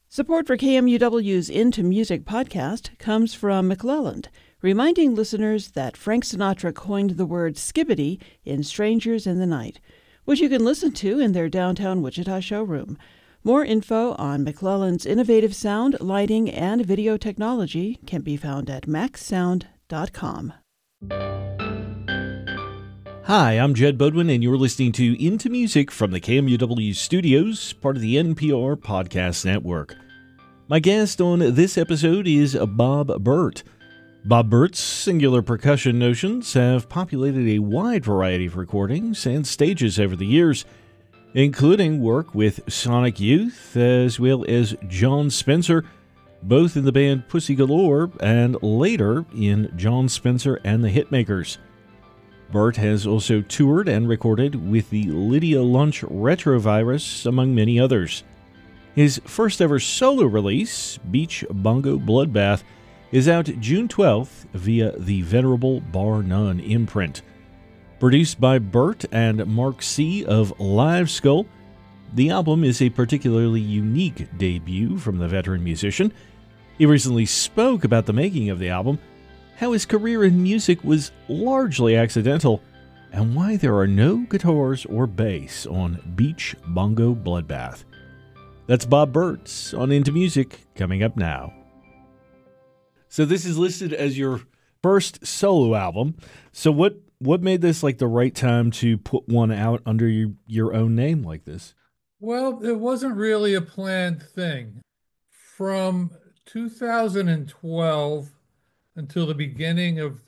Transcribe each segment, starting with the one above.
Support for KMUW's Into Music podcast comes from McClelland, reminding listeners that Frank Sinatra coined the word skibbity in Strangers in the Night, which you can listen to in their downtown Wichita showroom. More info on McClelland's innovative sound, lighting, and video technology can be found at maxsound.com. Hi, I'm Jed Bodwin, and you're listening to Into Music from the KMUW studios, part of the NPR Podcast Network. My guest on this episode is Bob Bert. Bob Bert's singular percussion notions have populated a wide variety of recordings and stages over the years, including work with Sonic Youth as well as Jon Spencer, both in the band Pussy Galore and later in Jon Spencer and the Hitmakers. Bert has also toured and recorded with the Lydia Lunch Retrovirus, among many others. His first ever solo release, Beach Bongo Bloodbath, is out June 12th via the venerable Bar None imprint. Produced by Bert and Mark C. of Live Skull, the album is a particularly unique debut from the veteran musician. He recently spoke about the making of the album, how his career in music was largely accidental, and why there are no guitars or bass on Beach Bongo Bloodbath. That's Bob Bert on Into Music, coming up now. So this is listed as your first solo album. So what made this like the right time to put one out under your own name like this? Well, it wasn't really a planned thing. From 2012 until the beginning of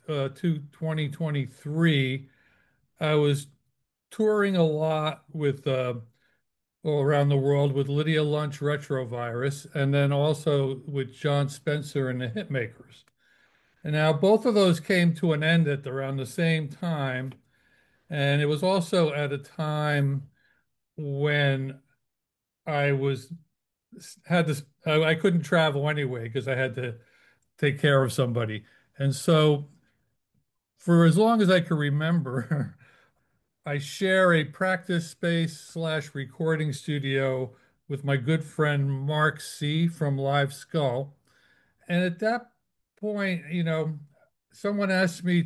2023, I was touring a lot with all around the world with Lydia Lunch Retrovirus, and then also with Jon Spencer and the Hitmakers. And now both of those came to an end at around the same time, and it was also at a time when I was had this I couldn't travel anyway because I had to take care of somebody. And so for as long as I can remember, I share a practice space slash recording studio with my good friend Mark C. from Live Skull. And at that point, someone asked me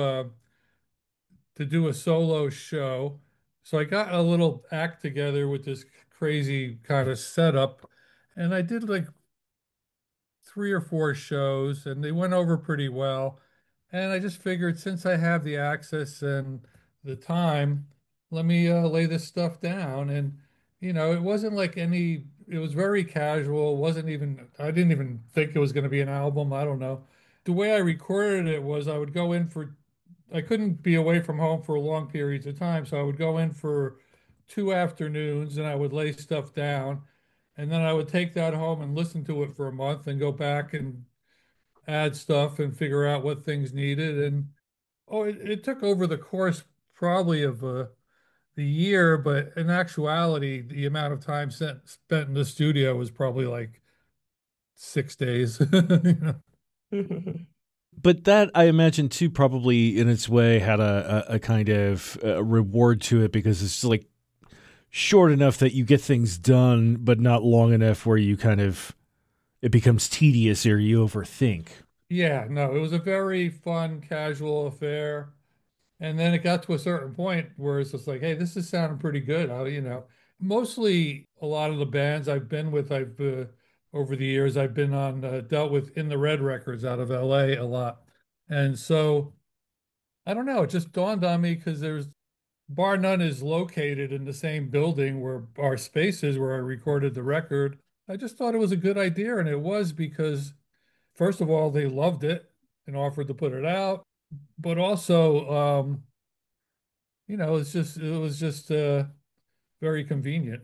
to do a solo show. So I got a little act together with this crazy kind of setup, and I did like 3 or 4 shows, and they went over pretty well. And I just figured since I have the access and the time, let me lay this stuff down. And, it wasn't like it was very casual. It wasn't even, I didn't even think it was going to be an album. I don't know. The way I recorded it was I couldn't be away from home for long periods of time. So I would go in for 2 afternoons and I would lay stuff down. And then I would take that home and listen to it for a month and go back and add stuff and figure out what things needed. And it took over the course probably of the year, but in actuality, the amount of time spent in the studio was probably like 6 days. But that, I imagine, too, probably in its way had a kind of reward to it because it's like short enough that you get things done, but not long enough where it becomes tedious or you overthink. Yeah, no, it was a very fun, casual affair. And then it got to a certain point where it's just like, hey, this is sounding pretty good. Mostly a lot of the bands I've been with, over the years, I've been on, dealt with In the Red Records out of LA a lot. And so I don't know, it just dawned on me because Bar None is located in the same building where our space is, where I recorded the record. I just thought it was a good idea. And it was because, first of all, they loved it and offered to put it out. But also, it was just very convenient.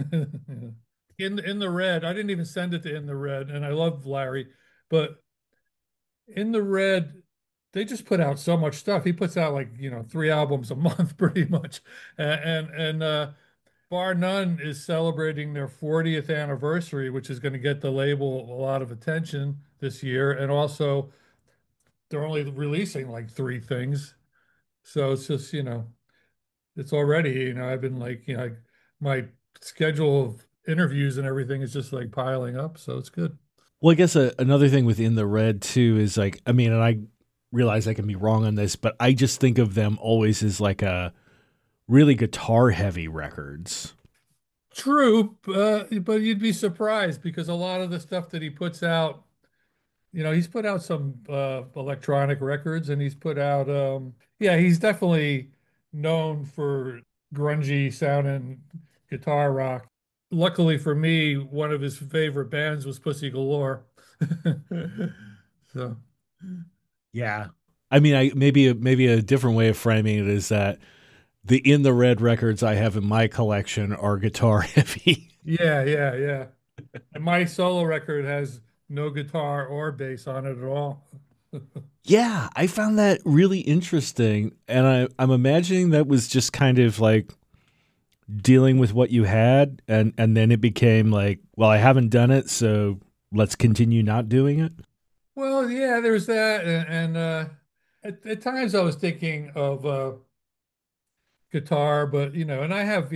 In the Red, I didn't even send it to In the Red, and I love Larry, but In the Red, they just put out so much stuff. He puts out like 3 albums a month, pretty much, and Bar None is celebrating their 40th anniversary, which is going to get the label a lot of attention this year, and also they're only releasing like 3 things. So it's just, it's already, I've been like, my schedule of interviews and everything is just like piling up. So it's good. Well, I guess another thing within the red too is like, I mean, and I realize I can be wrong on this, but I just think of them always as like a really guitar heavy records. True, but you'd be surprised because a lot of the stuff that he puts out, he's put out some electronic records and he's put out, yeah, he's definitely known for grungy sounding guitar rock. Luckily for me, one of his favorite bands was Pussy Galore. So, Yeah. I mean, I maybe a different way of framing it is that the In the Red records I have in my collection are guitar heavy. yeah, yeah, yeah. And my solo record has no guitar or bass on it at all. Yeah, I found that really interesting, and I'm imagining that was just kind of like dealing with what you had, and then it became like, well, I haven't done it, so let's continue not doing it. Well, yeah, there's that, and at times I was thinking of guitar, but and I have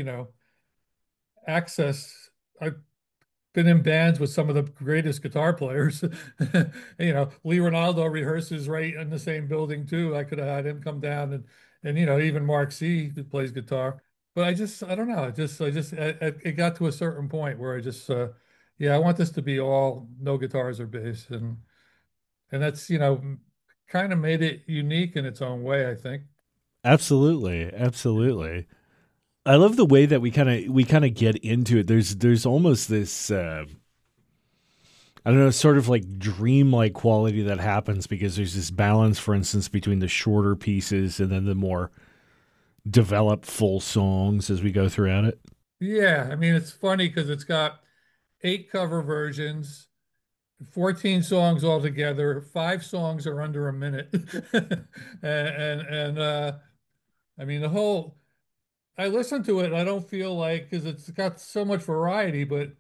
access. I've been in bands with some of the greatest guitar players. Lee Ronaldo rehearses right in the same building too. I could have had him come down and even Mark C who plays guitar. But I don't know. It got to a certain point where I just yeah, I want this to be all no guitars or bass and that's kind of made it unique in its own way, I think. Absolutely, absolutely. I love the way that we kind of get into it. There's almost this I don't know, sort of like dreamlike quality that happens because there's this balance, for instance, between the shorter pieces and then the more developed full songs as we go throughout it. Yeah, I mean it's funny because it's got 8 cover versions, 14 songs altogether. 5 songs are under a minute. And I mean the whole I listen to it and I don't feel like because it's got so much variety, but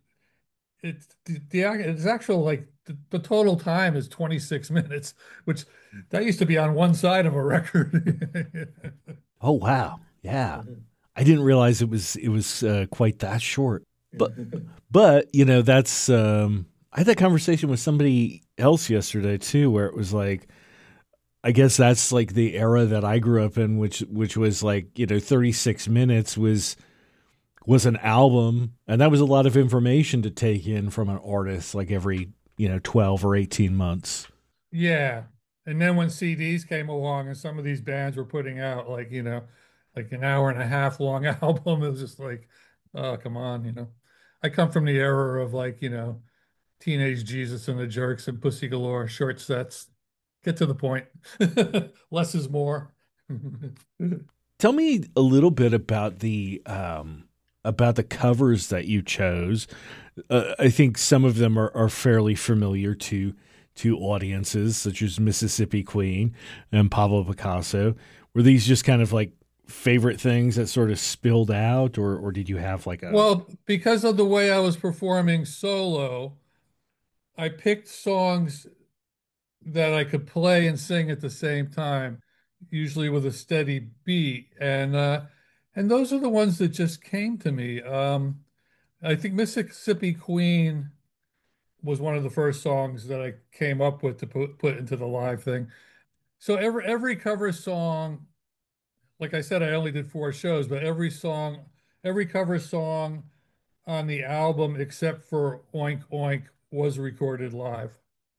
it's actual like the total time is 26 minutes, which that used to be on one side of a record. Oh wow, yeah. I didn't realize it was quite that short. But that's I had that conversation with somebody else yesterday too, where it was like I guess that's like the era that I grew up in, which was like 36 minutes was an album, and that was a lot of information to take in from an artist, like every 12 or 18 months. Yeah. And then when CDs came along and some of these bands were putting out like an hour and a half long album, it was just like, oh, come on. I come from the era of like, Teenage Jesus and the Jerks and Pussy Galore, short sets. Get to the point. Less is more. Tell me a little bit about the covers that you chose. I think some of them are fairly familiar to audiences, such as Mississippi Queen and Pablo Picasso. Were these just kind of like favorite things that sort of spilled out, or did you have like a Well, because of the way I was performing solo, I picked songs that I could play and sing at the same time, usually with a steady beat. And those are the ones that just came to me. I think Mississippi Queen was one of the first songs that I came up with to put into the live thing. So every cover song, like I said, I only did 4 shows, but every cover song on the album except for Oink Oink was recorded live.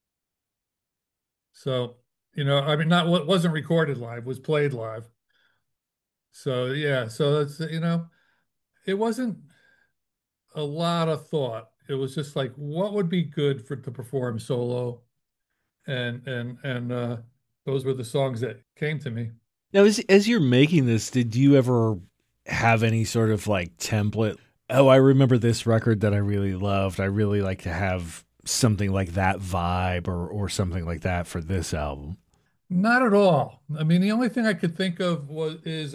So, I mean, not what wasn't recorded live, was played live. So, yeah, so that's, it wasn't a lot of thought. It was just like, what would be good for to perform solo? And those were the songs that came to me. now as you're making this? Did you ever have any sort of like template? Oh, I remember this record that I really loved. I really like to have something like that vibe or something like that for this album. Not at all. I mean, the only thing I could think of is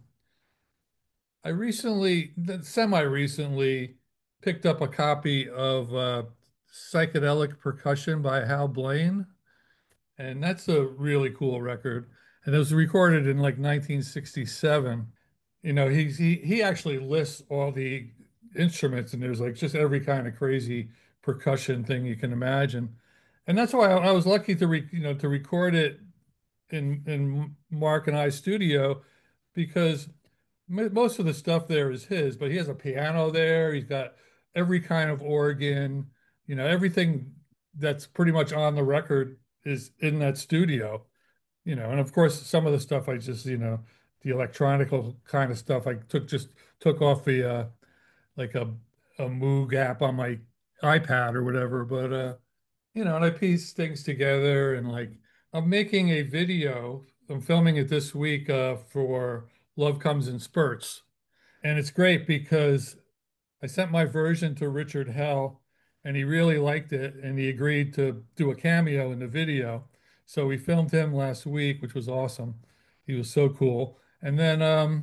I semi-recently picked up a copy of Psychedelic Percussion by Hal Blaine, and that's a really cool record. And it was recorded in like 1967. He actually lists all the instruments, and there's like just every kind of crazy percussion thing you can imagine. And that's why I was lucky to to record it in Mark and I's studio, because most of the stuff there is his, but he has a piano there. He's got every kind of organ, everything that's pretty much on the record is in that studio, and of course some of the stuff I just, the electronical kind of stuff I took off the like a Moog app on my iPad or whatever, but and I piece things together, and like I'm making a video. I'm filming it this week for Love Comes in Spurts. And it's great because I sent my version to Richard Hell and he really liked it and he agreed to do a cameo in the video. So we filmed him last week, which was awesome. He was so cool. And then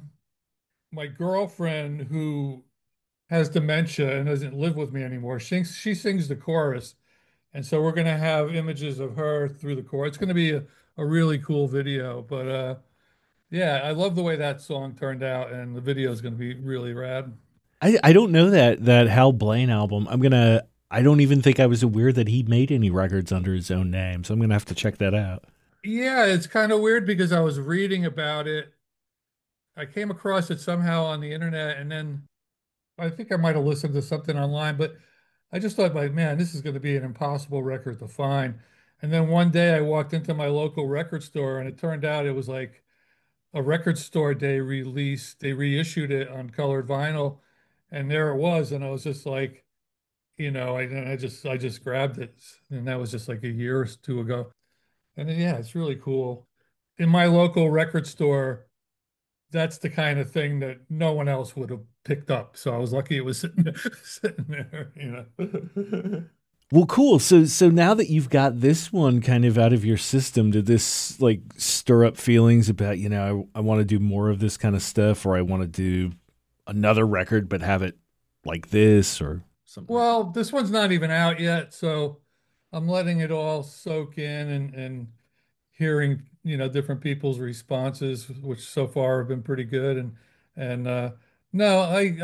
my girlfriend, who has dementia and doesn't live with me anymore, she sings the chorus. And so we're going to have images of her through the chorus. It's going to be a really cool video. But yeah, I love the way that song turned out, and the video is going to be really rad. I don't know that Hal Blaine album. I don't even think I was aware that he made any records under his own name, so I'm gonna have to check that out. Yeah, it's kind of weird because I was reading about it. I came across it somehow on the internet, and then I think I might have listened to something online, but I just thought, like, man, this is going to be an impossible record to find. And then one day I walked into my local record store, and it turned out it was like a record store day release. They reissued it on colored vinyl, and there it was. And I was just like, I just grabbed it, and that was just like a year or two ago. And then, yeah, it's really cool. In my local record store, that's the kind of thing that no one else would have picked up. So I was lucky it was sitting there. Well, cool. So now that you've got this one kind of out of your system, did this like stir up feelings about, I want to do more of this kind of stuff, or I want to do another record but have it like this or something like Well, this one's not even out yet, so I'm letting it all soak in and hearing, different people's responses, which so far have been pretty good. And no,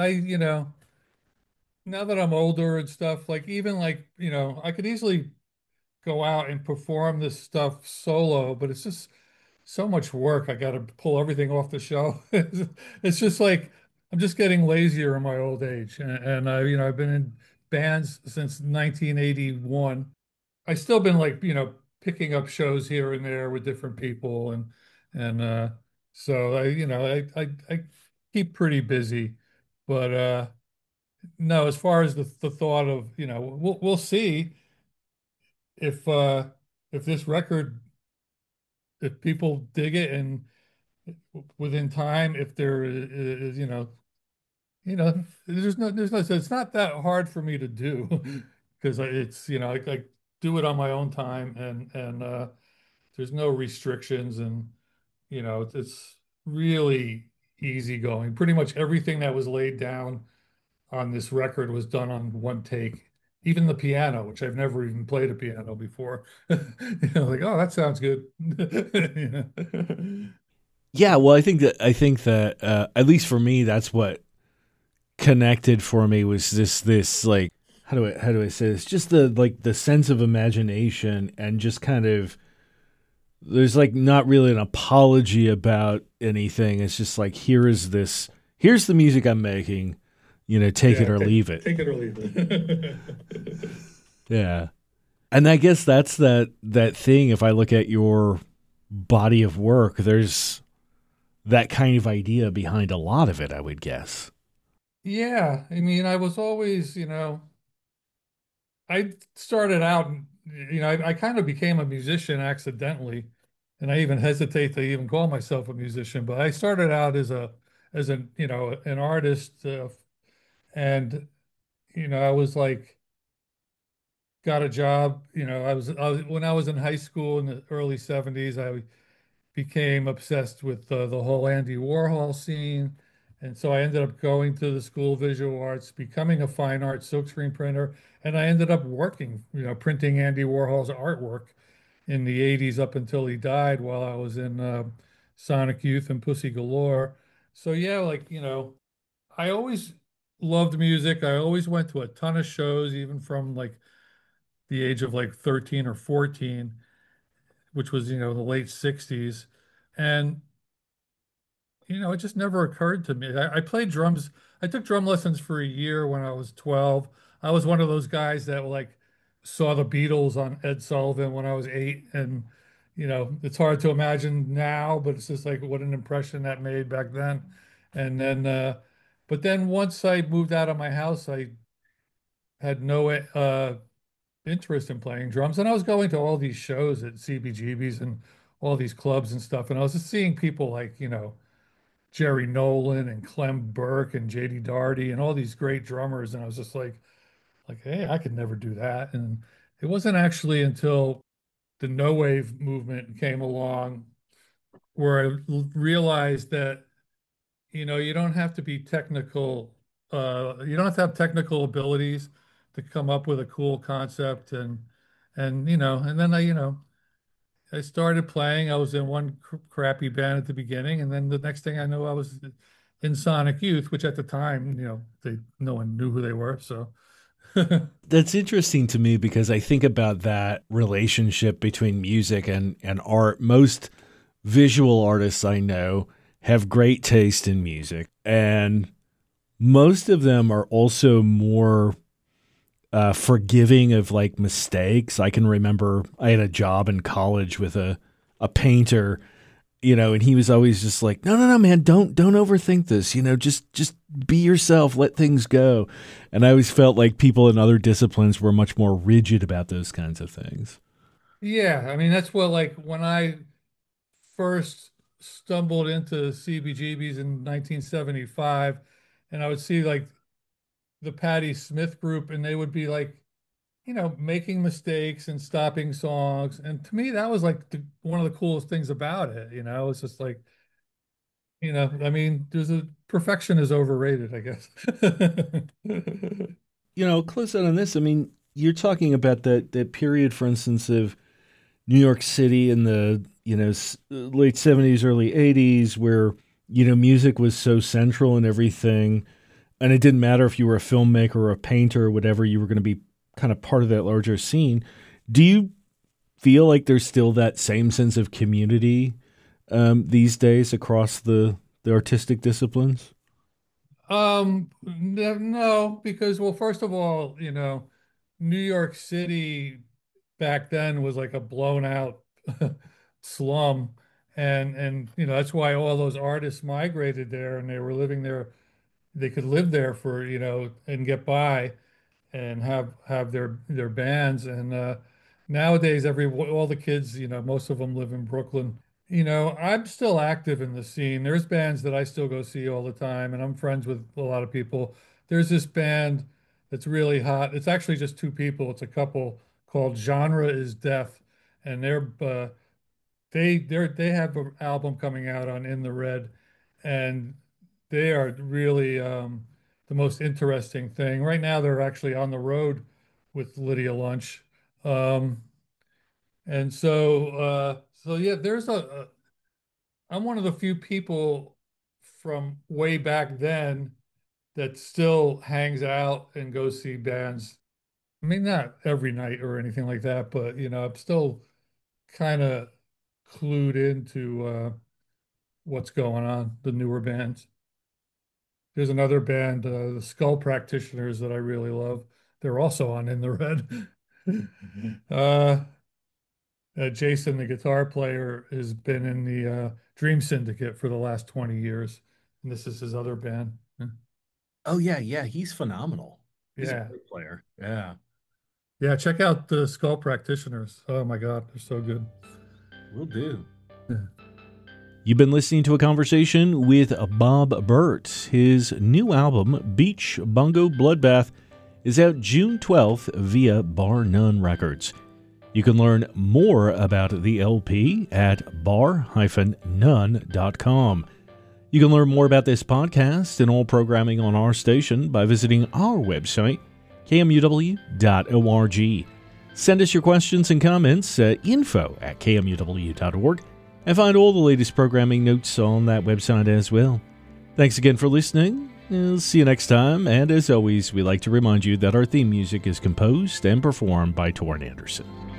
now that I'm older and stuff, like even like, I could easily go out and perform this stuff solo, but it's just so much work. I got to pull everything off the shelf. It's just like I'm just getting lazier in my old age, and I've been in bands since 1981. I still been like picking up shows here and there with different people, and so I keep pretty busy, but no, as far as the thought of we'll see if uh if this record, if people dig it, and within time, if there is, there's no, it's not that hard for me to do because it's, I do it on my own time, and there's no restrictions, and, it's really easy going. Pretty much everything that was laid down on this record was done on one take. Even the piano, which I've never even played a piano before. Like, oh, that sounds good. Yeah, well, I think that at least for me, that's what connected for me was this like how do I say this? Just the sense of imagination and just kind of there's like not really an apology about anything. It's just like here's the music I'm making, take it Yeah, or leave it. take it or leave it. Yeah. And I guess that's that thing. If I look at your body of work, there's that kind of idea behind a lot of it, I would guess. Yeah, I mean, I was always, I started out, I kind of became a musician accidentally, and I even hesitate to even call myself a musician, but I started out an artist, and, I was like, got a job, when I was in high school in the early 70s, I became obsessed with the whole Andy Warhol scene. And so I ended up going to the School of Visual Arts, becoming a fine art silkscreen printer. And I ended up working, printing Andy Warhol's artwork in the 80s up until he died while I was in Sonic Youth and Pussy Galore. So yeah, like, I always loved music. I always went to a ton of shows, even from like the age of like 13 or 14, which was, the late 60s. And, it just never occurred to me. I played drums. I took drum lessons for a year when I was 12. I was one of those guys that like saw the Beatles on Ed Sullivan when I was 8. And, it's hard to imagine now, but it's just like what an impression that made back then. And then, but then once I moved out of my house, I had no interest in playing drums. And I was going to all these shows at CBGB's and all these clubs and stuff. And I was just seeing people like, Jerry Nolan and Clem Burke and JD Darty and all these great drummers. And I was just like, hey, I could never do that. And it wasn't actually until the no wave movement came along where I realized that, you don't have to be technical. You don't have to have technical abilities to come up with a cool concept. And then I started playing. I was in one crappy band at the beginning, and then the next thing I know, I was in Sonic Youth, which at the time, no one knew who they were. So, That's interesting to me because I think about that relationship between music and art. Most visual artists I know have great taste in music, and most of them are also more forgiving of like mistakes. I can remember I had a job in college with a painter, and he was always just like, no, man, don't overthink this, just be yourself, let things go. And I always felt like people in other disciplines were much more rigid about those kinds of things. yeah, I mean, that's what, like, when I first stumbled into CBGB's in 1975, and I would see like the Patti Smith group, and they would be like, making mistakes and stopping songs. And to me, that was like one of the coolest things about it. It's just like, I mean, perfection is overrated, I guess. Close out on this. I mean, you're talking about that period, for instance, of New York City in the, late 70s, early 80s, where, music was so central and everything. And it didn't matter if you were a filmmaker or a painter or whatever, you were going to be kind of part of that larger scene. Do you feel like there's still that same sense of community these days across the artistic disciplines? No, because, well, first of all, New York City back then was like a blown out slum. And that's why all those artists migrated there, and they were living there. They could live there for, and get by and have their bands. And nowadays, all the kids, most of them live in Brooklyn. I'm still active in the scene. There's bands that I still go see all the time, and I'm friends with a lot of people. There's this band that's really hot. It's actually just two people. It's a couple called Genre is Death, and they have an album coming out on In the Red, and they are really the most interesting thing. Right now, they're actually on the road with Lydia Lunch. Um, and so yeah, I'm one of the few people from way back then that still hangs out and goes see bands. I mean, not every night or anything like that, but I'm still kind of clued into what's going on, the newer bands. There's another band, the Skull Practitioners, that I really love. They're also on In the Red. uh, Jason, the guitar player, has been in the Dream Syndicate for the last 20 years. And this is his other band. Oh, yeah, he's phenomenal. He's a Yeah. great player. Yeah. Yeah, check out the Skull Practitioners. Oh my God, they're so good. Will do. Yeah. You've been listening to a conversation with Bob Burt. His new album, Beach Bongo Bloodbath, is out June 12th via Bar None Records. You can learn more about the LP at bar-none.com. You can learn more about this podcast and all programming on our station by visiting our website, kmuw.org. Send us your questions and comments at info@kmuw.org, and find all the latest programming notes on that website as well. Thanks again for listening. We'll see you next time, and as always, we like to remind you that our theme music is composed and performed by Torrin Anderson.